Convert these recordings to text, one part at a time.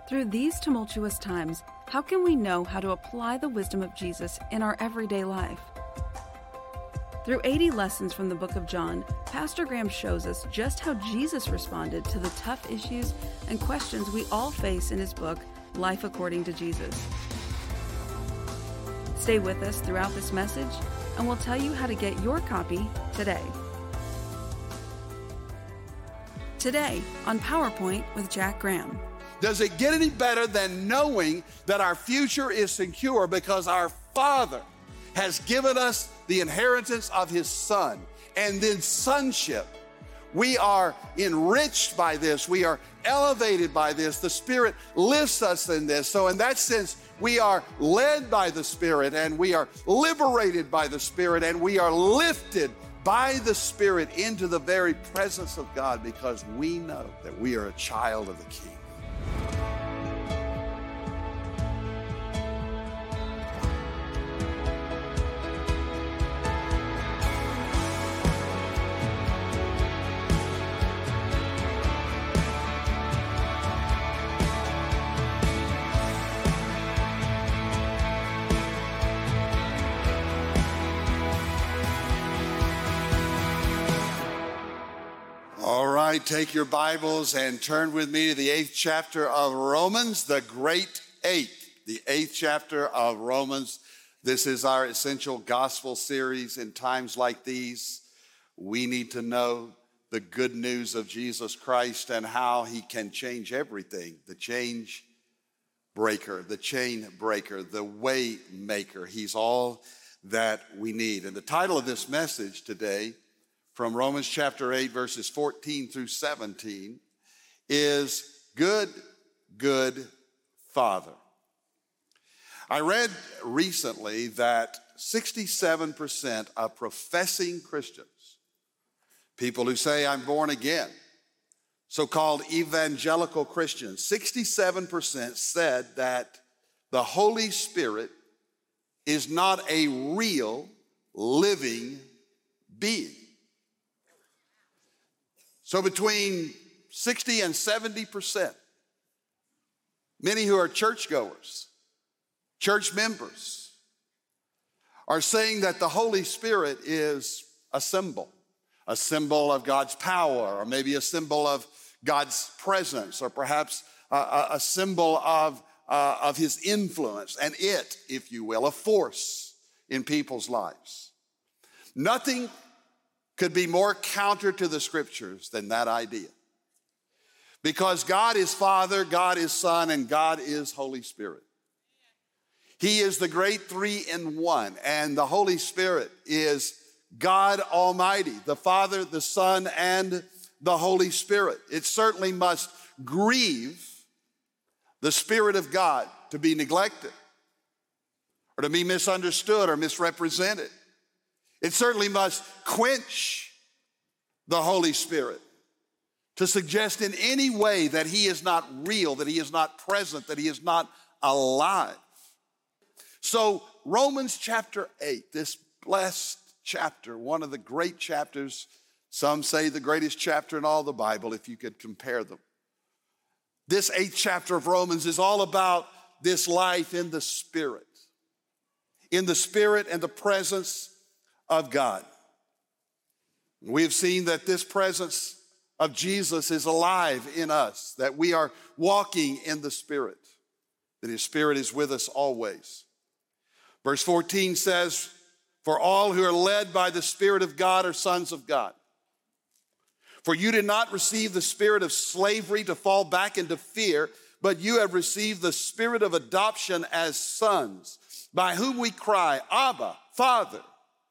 Through these tumultuous times, how can we know how to apply the wisdom of Jesus in our everyday life? Through 80 lessons from the book of John, Pastor Graham shows us just how Jesus responded to the tough issues and questions we all face in his book, Life According to Jesus. Stay with us throughout this message, and we'll tell you how to get your copy today. Today on PowerPoint with Jack Graham. Does it get any better than knowing that our future is secure because our Father has given us the inheritance of His Son and then sonship? We are enriched by this. We are elevated by this. The Spirit lifts us in this. So in that sense, we are led by the Spirit and we are liberated by the Spirit and we are lifted by the Spirit into the very presence of God because we know that we are a child of the King. Take your Bibles and turn with me to the 8th chapter of Romans, the great 8th, the 8th chapter of Romans. This is our essential gospel series. In times like these, we need to know the good news of Jesus Christ and how He can change everything. The change breaker, the chain breaker, the way maker. He's all that we need. And the title of this message today, from Romans chapter 8, verses 14 through 17, is Good, Good Father. I read recently that 67% of professing Christians, people who say I'm born again, so-called evangelical Christians, 67% said that the Holy Spirit is not a real living being. So between 60 and 70%, many who are churchgoers, church members, are saying that the Holy Spirit is a symbol of God's power, or maybe a symbol of God's presence, or perhaps a symbol of His influence, and it, if you will, a force in people's lives. Nothing could be more counter to the scriptures than that idea. Because God is Father, God is Son, and God is Holy Spirit. He is the great three in one, and the Holy Spirit is God Almighty, the Father, the Son, and the Holy Spirit. It certainly must grieve the Spirit of God to be neglected or to be misunderstood or misrepresented. It certainly must quench the Holy Spirit to suggest in any way that He is not real, that He is not present, that He is not alive. So Romans chapter 8, this blessed chapter, one of the great chapters, some say the greatest chapter in all the Bible if you could compare them. This 8th chapter of Romans is all about this life in the Spirit and the presence of God. We have seen that this presence of Jesus is alive in us, that we are walking in the Spirit, that His Spirit is with us always. Verse 14 says, "For all who are led by the Spirit of God are sons of God. For you did not receive the spirit of slavery to fall back into fear, but you have received the spirit of adoption as sons, by whom we cry, Abba, Father."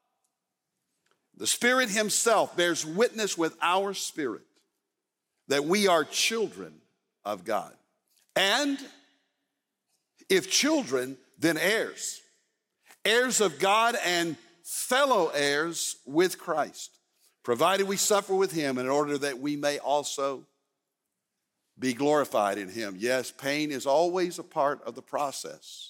The Spirit Himself bears witness with our spirit that we are children of God. And if children, then heirs, heirs of God and fellow heirs with Christ, provided we suffer with Him in order that we may also be glorified in Him. Yes, pain is always a part of the process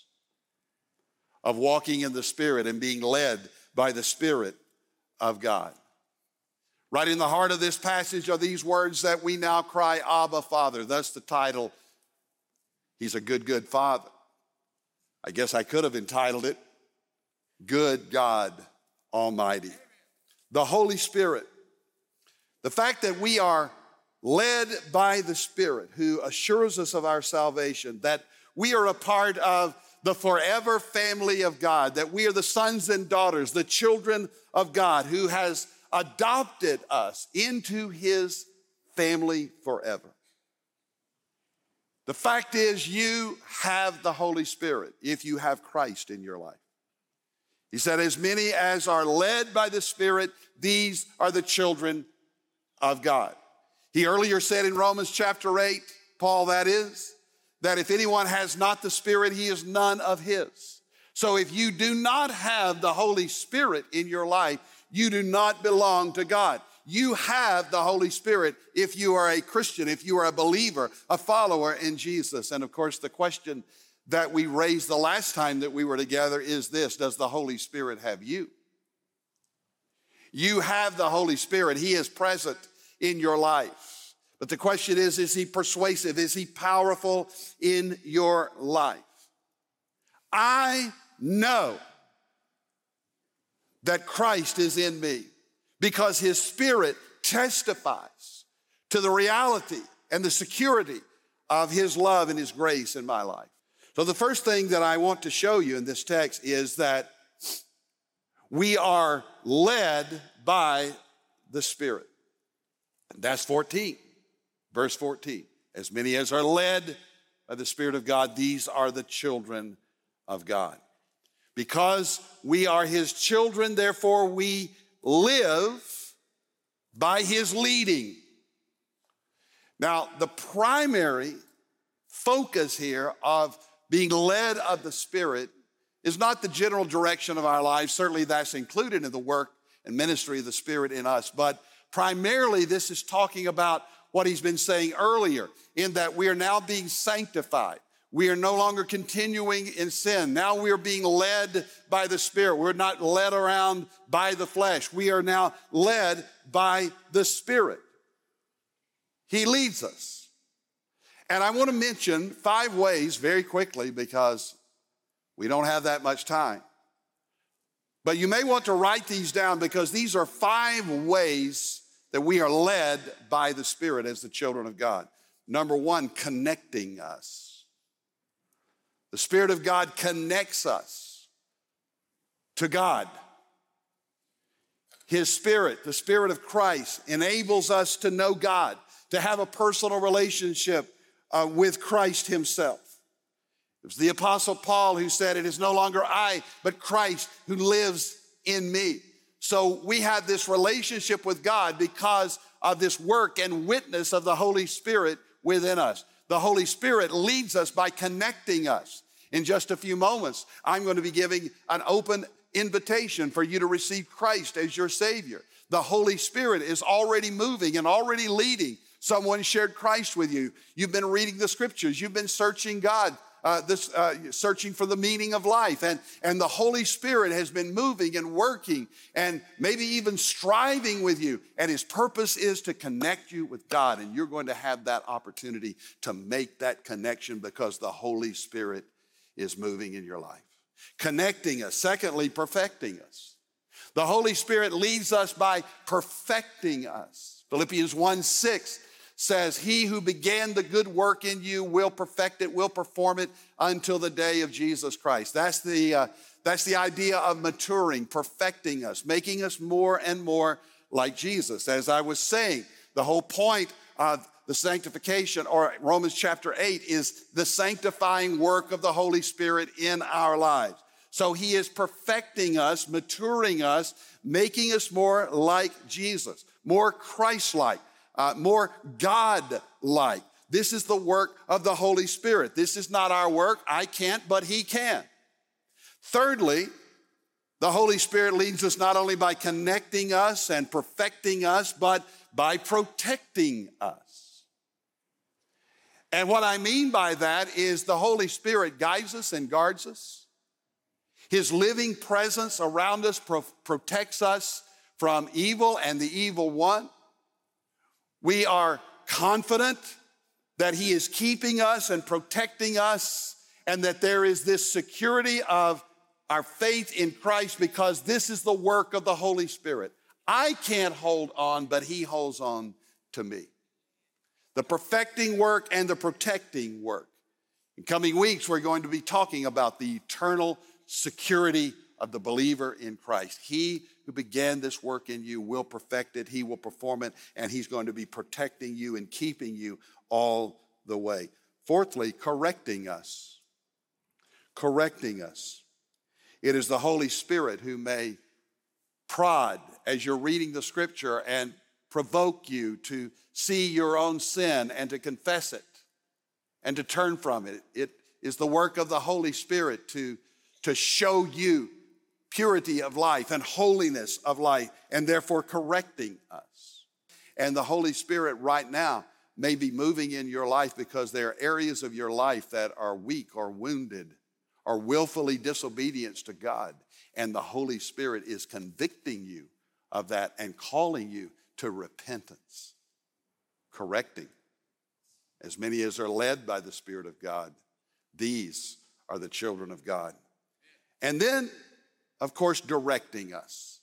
of walking in the Spirit and being led by the Spirit of God. Right in the heart of this passage are these words that we now cry, Abba, Father. Thus the title He's a good, good Father. I guess I could have entitled it, Good God Almighty. The Holy Spirit. The fact that we are led by the Spirit who assures us of our salvation, that we are a part of the forever family of God, that we are the sons and daughters, the children of God who has adopted us into his family forever. The fact is, you have the Holy Spirit if you have Christ in your life. He said, as many as are led by the Spirit, these are the children of God. He earlier said in Romans chapter 8, Paul that is, that if anyone has not the Spirit, he is none of his. So if you do not have the Holy Spirit in your life, you do not belong to God. You have the Holy Spirit if you are a Christian, if you are a believer, a follower in Jesus. And of course, the question that we raised the last time that we were together is this: does the Holy Spirit have you? You have the Holy Spirit. He is present in your life. But the question is he persuasive? Is he powerful in your life? I know that Christ is in me because his Spirit testifies to the reality and the security of his love and his grace in my life. So the first thing that I want to show you in this text is that we are led by the Spirit. And that's 14, verse 14. As many as are led by the Spirit of God, these are the children of God. Because we are his children, therefore we live by his leading. Now, the primary focus here of being led of the Spirit is not the general direction of our lives. Certainly that's included in the work and ministry of the Spirit in us. But primarily this is talking about what he's been saying earlier, in that we are now being sanctified. We are no longer continuing in sin. Now we are being led by the Spirit. We're not led around by the flesh. We are now led by the Spirit. He leads us. And I want to mention 5 ways very quickly because we don't have that much time. But you may want to write these down because these are 5 ways that we are led by the Spirit as the children of God. Number 1, connecting us. The Spirit of God connects us to God. His Spirit, the Spirit of Christ, enables us to know God, to have a personal relationship with Christ himself. It was the Apostle Paul who said, it is no longer I, but Christ who lives in me. So we have this relationship with God because of this work and witness of the Holy Spirit within us. The Holy Spirit leads us by connecting us. In just a few moments, I'm going to be giving an open invitation for you to receive Christ as your Savior. The Holy Spirit is already moving and already leading. Someone shared Christ with you. You've been reading the scriptures. You've been searching God, searching for the meaning of life. And the Holy Spirit has been moving and working and maybe even striving with you. And his purpose is to connect you with God. And you're going to have that opportunity to make that connection because the Holy Spirit is moving in your life. Connecting us. Secondly, perfecting us. The Holy Spirit leads us by perfecting us. Philippians 1:6 says, he who began the good work in you will perfect it, will perform it until the day of Jesus Christ. That's the idea of maturing, perfecting us, making us more and more like Jesus. As I was saying, the whole point of the sanctification, or Romans chapter 8, is the sanctifying work of the Holy Spirit in our lives. So he is perfecting us, maturing us, making us more like Jesus, more Christ-like, more God-like. This is the work of the Holy Spirit. This is not our work. I can't, but he can. Thirdly, the Holy Spirit leads us not only by connecting us and perfecting us, but by protecting us. And what I mean by that is the Holy Spirit guides us and guards us. His living presence around us protects us from evil and the evil one. We are confident that he is keeping us and protecting us, and that there is this security of our faith in Christ because this is the work of the Holy Spirit. I can't hold on, but he holds on to me. The perfecting work and the protecting work. In coming weeks, we're going to be talking about the eternal security of the believer in Christ. He who began this work in you will perfect it, he will perform it, and he's going to be protecting you and keeping you all the way. Fourthly, correcting us. Correcting us. It is the Holy Spirit who may prod as you're reading the scripture and provoke you to see your own sin and to confess it and to turn from it. It is the work of the Holy Spirit to show you purity of life and holiness of life, and therefore correcting us. And the Holy Spirit right now may be moving in your life because there are areas of your life that are weak or wounded or willfully disobedience to God. And the Holy Spirit is convicting you of that and calling you to repentance, correcting. As many as are led by the Spirit of God, these are the children of God. And then, of course, directing us.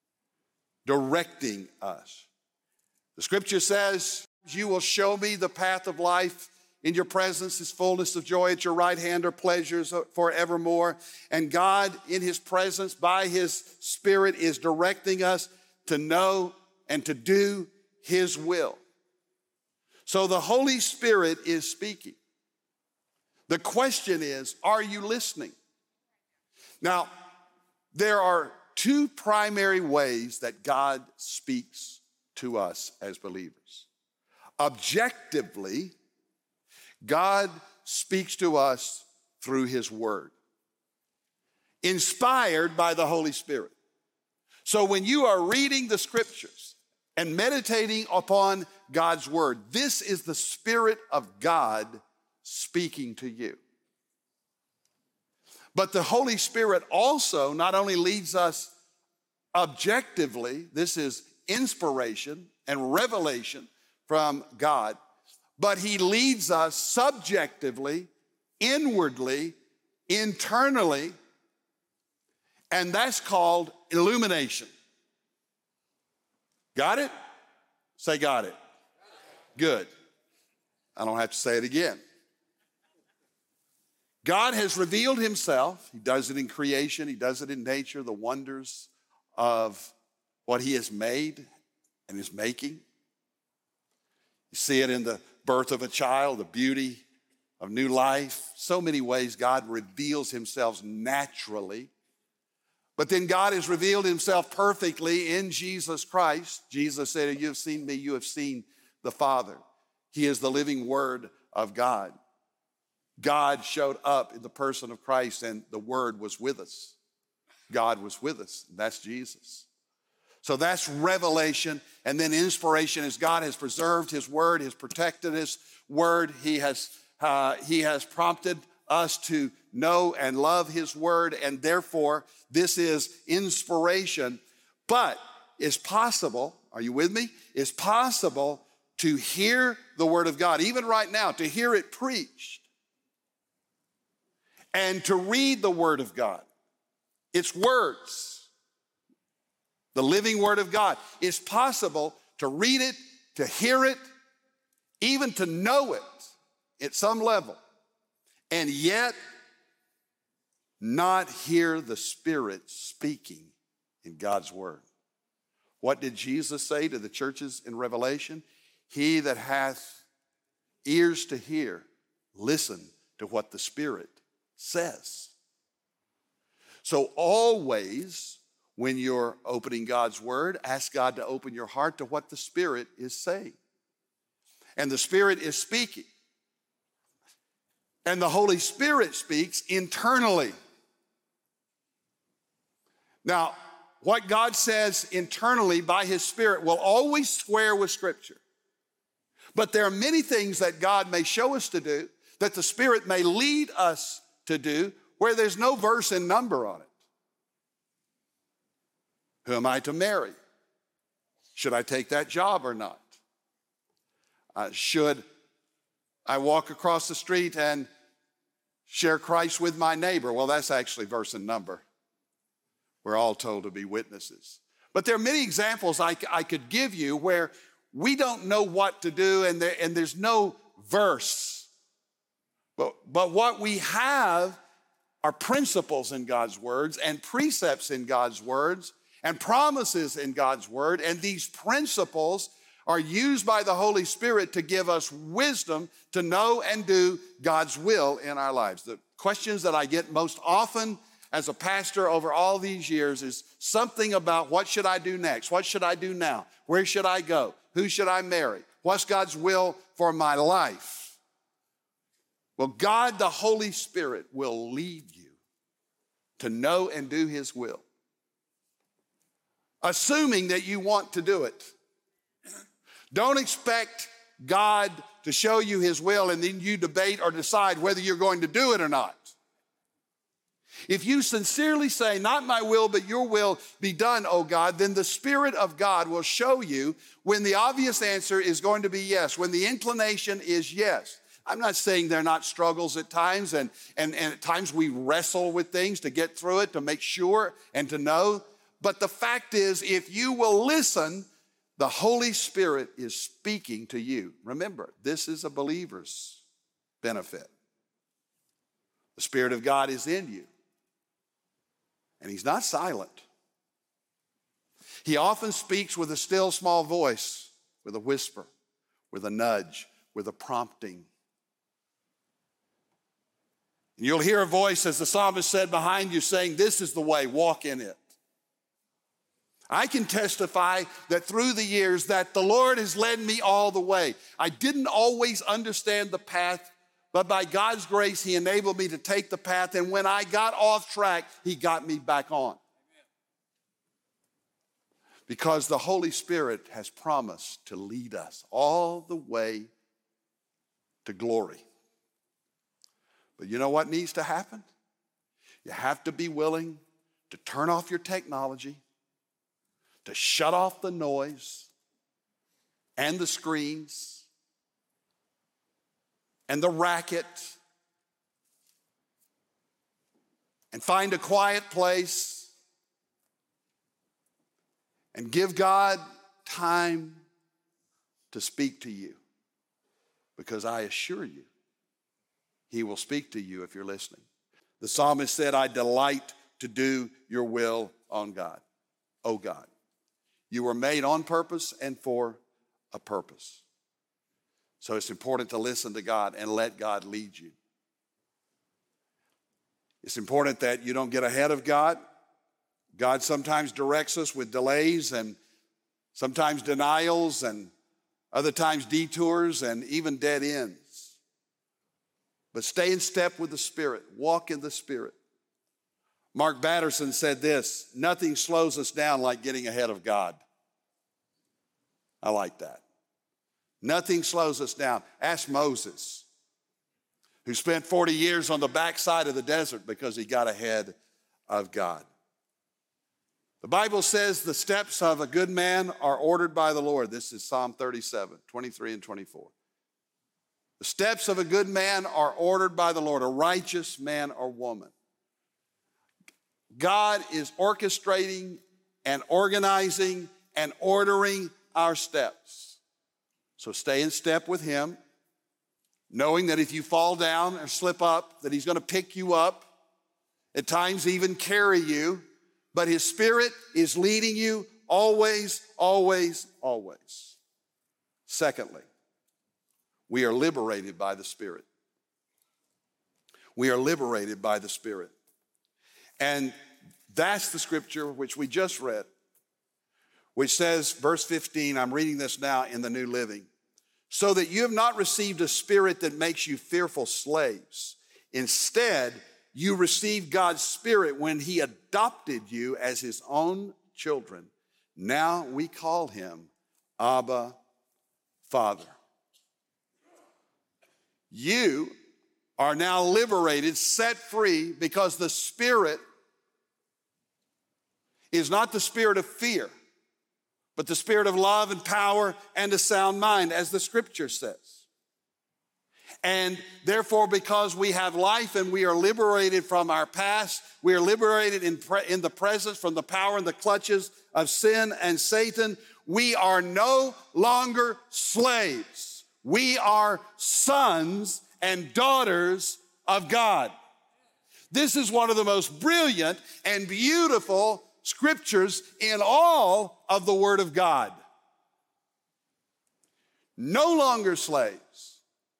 Directing us. The scripture says, you will show me the path of life. In your presence is fullness of joy. At your right hand are pleasures forevermore. And God, in his presence, by his Spirit, is directing us to know and to do his will. So the Holy Spirit is speaking. The question is, are you listening? Now, there are two primary ways that God speaks to us as believers. Objectively, God speaks to us through his word, inspired by the Holy Spirit. So when you are reading the scriptures and meditating upon God's word, this is the Spirit of God speaking to you. But the Holy Spirit also not only leads us objectively, this is inspiration and revelation from God, but he leads us subjectively, inwardly, internally, and that's called illumination. Got it? Say got it. Good. I don't have to say it again. God has revealed himself. He does it in creation. He does it in nature, the wonders of what he has made and is making. You see it in the birth of a child, the beauty of new life. So many ways God reveals himself naturally. But then God has revealed himself perfectly in Jesus Christ. Jesus said, you have seen me, you have seen the Father. He is the living word of God. God showed up in the person of Christ, and the word was with us. God was with us. That's Jesus. So that's revelation. And then inspiration is God has preserved his word, has protected his word. He has prompted us to know and love his word, and therefore this is inspiration. But it's possible, are you with me? It's possible to hear the word of God, even right now, to hear it preached, and to read the word of God. It's words, the living word of God. It's possible to read it, to hear it, even to know it at some level, and yet not hear the Spirit speaking in God's word. What did Jesus say to the churches in Revelation? He that hath ears to hear, listen to what the Spirit says. So always, when you're opening God's word, ask God to open your heart to what the Spirit is saying. And the Spirit is speaking. And the Holy Spirit speaks internally. Now, what God says internally by his Spirit will always square with Scripture. But there are many things that God may show us to do, that the Spirit may lead us to do, where there's no verse and number on it. Who am I to marry? Should I take that job or not? Should I walk across the street and share Christ with my neighbor. Well, that's actually verse and number. We're all told to be witnesses. But there are many examples I could give you where we don't know what to do and there's no verse. But what we have are principles in God's words and precepts in God's words and promises in God's word. And these principles are used by the Holy Spirit to give us wisdom to know and do God's will in our lives. The questions that I get most often as a pastor over all these years is something about what should I do next? What should I do now? Where should I go? Who should I marry? What's God's will for my life? Well, God, the Holy Spirit, will lead you to know and do his will, assuming that you want to do it. Don't expect God to show you his will and then you debate or decide whether you're going to do it or not. If you sincerely say, not my will, but your will be done, O God, then the Spirit of God will show you when the obvious answer is going to be yes, when the inclination is yes. I'm not saying there are not struggles at times, and at times we wrestle with things to get through it, to make sure and to know. But the fact is, if you will listen, the Holy Spirit is speaking to you. Remember, this is a believer's benefit. The Spirit of God is in you, and he's not silent. He often speaks with a still small voice, with a whisper, with a nudge, with a prompting. And you'll hear a voice, as the psalmist said, behind you saying, this is the way, walk in it. I can testify that through the years that the Lord has led me all the way. I didn't always understand the path, but by God's grace, he enabled me to take the path. And when I got off track, he got me back on. Because the Holy Spirit has promised to lead us all the way to glory. But you know what needs to happen? You have to be willing to turn off your technology, to shut off the noise and the screens and the racket, and find a quiet place and give God time to speak to you. Because I assure you, he will speak to you if you're listening. The psalmist said, I delight to do your will on God. Oh God, you were made on purpose and for a purpose. So it's important to listen to God and let God lead you. It's important that you don't get ahead of God. God sometimes directs us with delays and sometimes denials and other times detours and even dead ends. But stay in step with the Spirit. Walk in the Spirit. Mark Batterson said this, nothing slows us down like getting ahead of God. I like that. Nothing slows us down. Ask Moses, who spent 40 years on the backside of the desert because he got ahead of God. The Bible says the steps of a good man are ordered by the Lord. This is Psalm 37, 23 and 24. The steps of a good man are ordered by the Lord, a righteous man or woman. God is orchestrating and organizing and ordering our steps. So stay in step with him, knowing that if you fall down or slip up, that he's going to pick you up, at times even carry you, but his Spirit is leading you always, always, always. Secondly, we are liberated by the Spirit. We are liberated by the Spirit. And that's the scripture which we just read, which says, verse 15, I'm reading this now in the New Living, so that you have not received a spirit that makes you fearful slaves. Instead, you received God's Spirit when he adopted you as his own children. Now we call him Abba, Father. You are now liberated, set free, because the Spirit is not the spirit of fear, but the spirit of love and power and a sound mind, as the scripture says. And therefore, because we have life and we are liberated from our past, we are liberated in the present from the power and the clutches of sin and Satan, we are no longer slaves. We are sons and daughters of God. This is one of the most brilliant and beautiful scriptures in all of the Word of God. No longer slaves.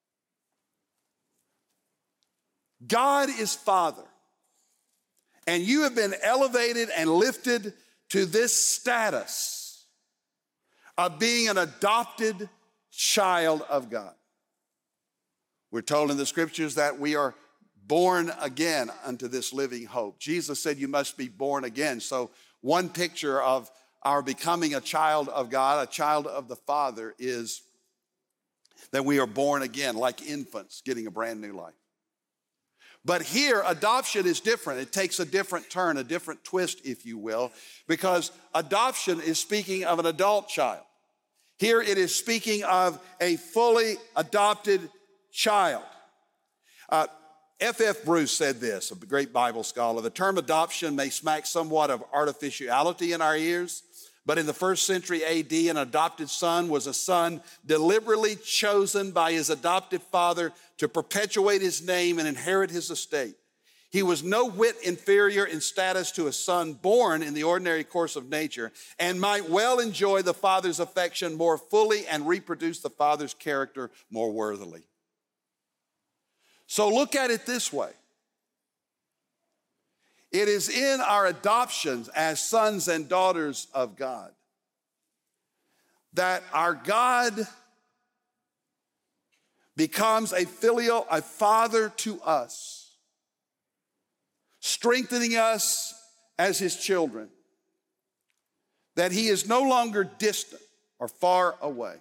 God is Father, and you have been elevated and lifted to this status of being an adopted child of God. We're told in the scriptures that we are born again unto this living hope. Jesus said you must be born again. So one picture of our becoming a child of God, a child of the Father, is that we are born again like infants getting a brand new life. But here, adoption is different. It takes a different turn, a different twist, if you will, because adoption is speaking of an adult child. Here it is speaking of a fully adopted child. F.F. Bruce said this, a great Bible scholar: the term adoption may smack somewhat of artificiality in our ears, but in the first century A.D., an adopted son was a son deliberately chosen by his adoptive father to perpetuate his name and inherit his estate. He was no whit inferior in status to a son born in the ordinary course of nature, and might well enjoy the father's affection more fully and reproduce the father's character more worthily. So look at it this way. It is in our adoptions as sons and daughters of God that our God becomes a father to us, strengthening us as his children, that he is no longer distant or far away.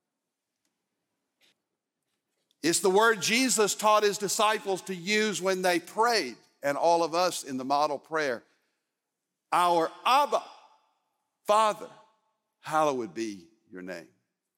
It's the word Jesus taught his disciples to use when they prayed, and all of us in the model prayer. Our Abba, Father, hallowed be your name.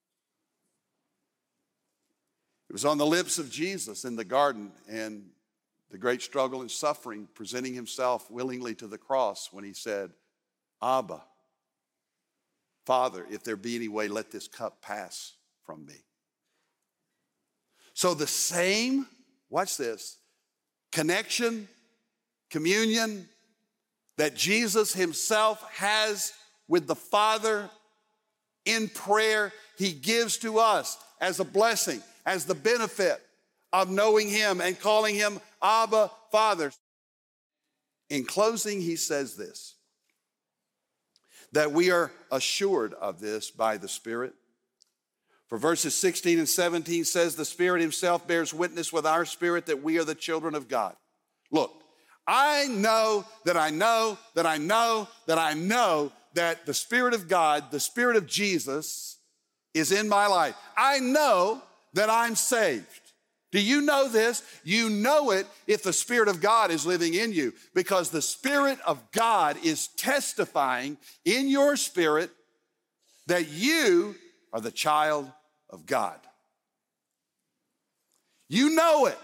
It was on the lips of Jesus in the garden and the great struggle and suffering, presenting himself willingly to the cross, when he said, Abba, Father, if there be any way, let this cup pass from me. So the same, watch this, connection, communion that Jesus himself has with the Father in prayer, he gives to us as a blessing, as the benefit of knowing him and calling him Abba, Father. In closing, he says this, that we are assured of this by the Spirit. For verses 16 and 17 says, the Spirit himself bears witness with our spirit that we are the children of God. Look, I know that I know that I know that I know that the Spirit of God, the Spirit of Jesus, is in my life. I know that I'm saved. Do you know this? You know it if the Spirit of God is living in you, because the Spirit of God is testifying in your spirit that you are the child of God. You know it.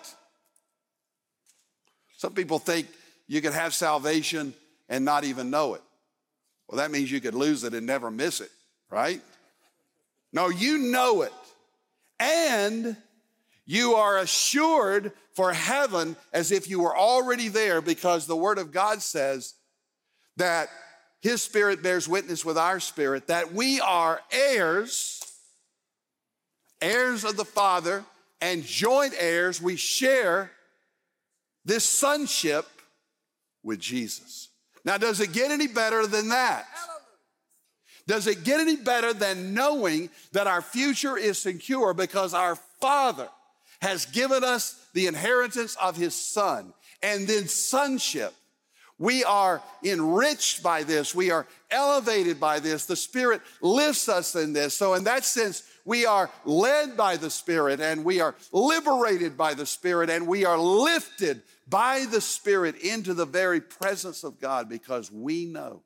Some people think you could have salvation and not even know it. Well, that means you could lose it and never miss it, right? No, you know it. And you are assured for heaven as if you were already there, because the Word of God says that his Spirit bears witness with our spirit that we are heirs, heirs of the Father, and joint heirs. We share this sonship with Jesus. Now, does it get any better than that? Does it get any better than knowing that our future is secure because our Father has given us the inheritance of his Son? And then sonship. We are enriched by this. We are elevated by this. The Spirit lifts us in this. So in that sense, we are led by the Spirit, and we are liberated by the Spirit, and we are lifted by the Spirit into the very presence of God, because we know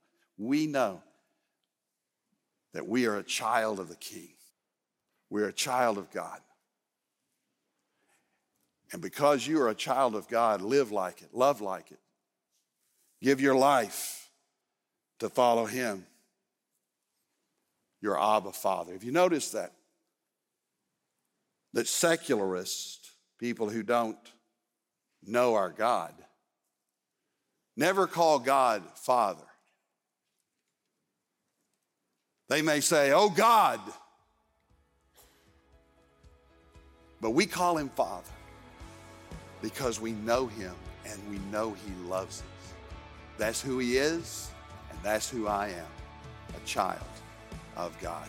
that we are a child of the King. We're a child of God. And because you are a child of God, live like it, love like it. Give your life to follow him, your Abba Father. Have you noticed that? That secularists, people who don't know our God, never call God Father. They may say, oh God, but we call him Father because we know him and we know he loves us. That's who he is, and that's who I am, a child of God.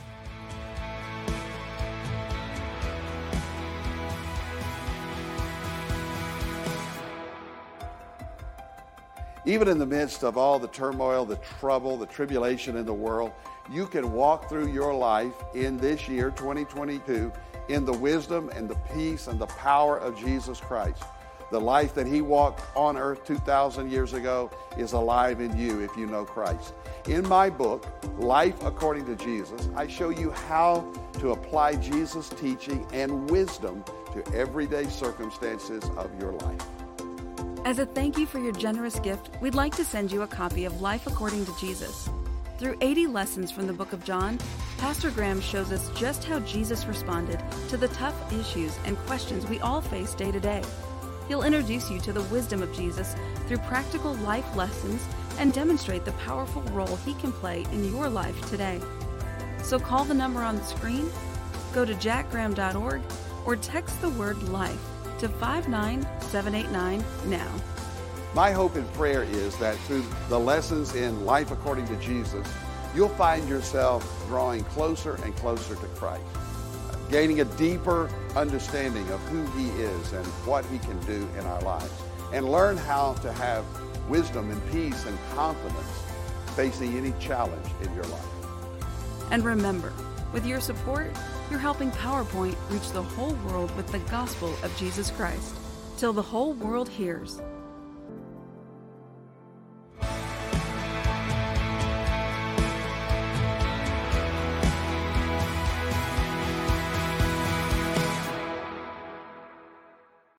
Even in the midst of all the turmoil, the trouble, the tribulation in the world, you can walk through your life in this year, 2022, in the wisdom and the peace and the power of Jesus Christ. The life that he walked on earth 2,000 years ago is alive in you if you know Christ. In my book, Life According to Jesus, I show you how to apply Jesus' teaching and wisdom to everyday circumstances of your life. As a thank you for your generous gift, we'd like to send you a copy of Life According to Jesus. Through 80 lessons from the book of John, Pastor Graham shows us just how Jesus responded to the tough issues and questions we all face day to day. He'll introduce you to the wisdom of Jesus through practical life lessons and demonstrate the powerful role he can play in your life today. So call the number on the screen, go to jackgraham.org, or text the word LIFE to 59789 now. My hope and prayer is that through the lessons in Life According to Jesus, you'll find yourself drawing closer and closer to Christ, gaining a deeper understanding of who he is and what he can do in our lives, and learn how to have wisdom and peace and confidence facing any challenge in your life. And remember, with your support, you're helping PowerPoint reach the whole world with the gospel of Jesus Christ, till the whole world hears.